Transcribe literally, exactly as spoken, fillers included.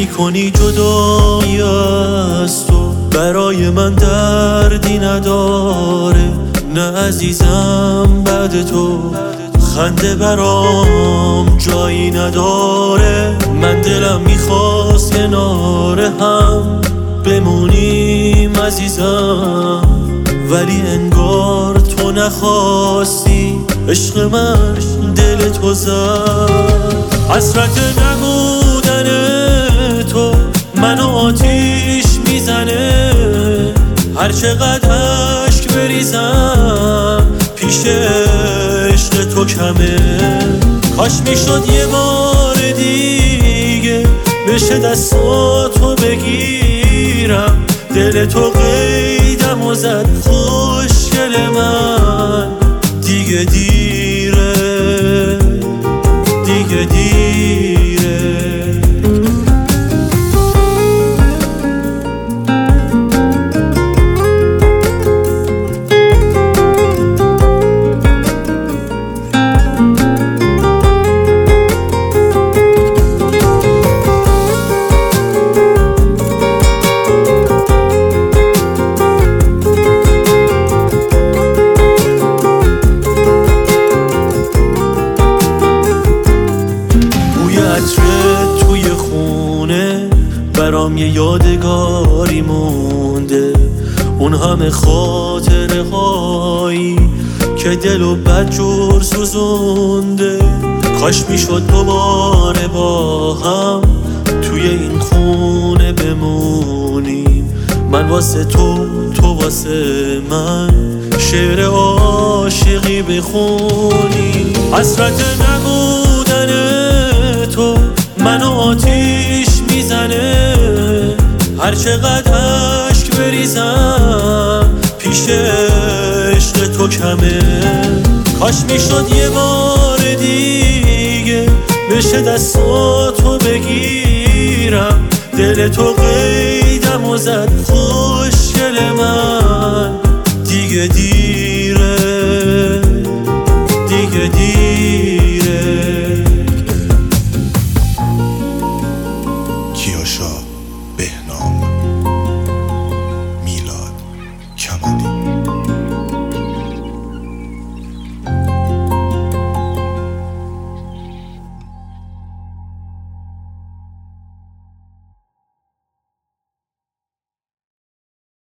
کنی جدایی از تو برای من دردی نداره. نه عزیزم بعد تو خنده برام جایی نداره. من دلم میخواست کنار هم بمونیم عزیزم، ولی انگار تو نخواستی. عشق من دل تو زد. حسرت نبودن تو منو آتیش میزنه. هر چقدر اشک بریزم پیش عشق تو کمه. کاش میشد یه بار دیگه بشه دستاتو بگیرم. دل تو قیدم و زد خوشگل من. دیگه دیره دیگه دیره. توی خونه برام یه یادگاری مونده. اون همه خاطره هایی که دلو بدجور سوزونده. کاش میشد دوباره با هم توی این خونه بمونیم. من واسه تو تو واسه من شعر عاشقی بخونیم. حسرت نبودن تو منو آتیش میزنه. هر چقدر اشک بریزم پیش عشق تو کمه. کاش میشد یه بار دیگه بشه دستاتو بگیرم. دل تو قیدم و زد خوشگل من. دیگه دیره دیگه دیره. کیاشا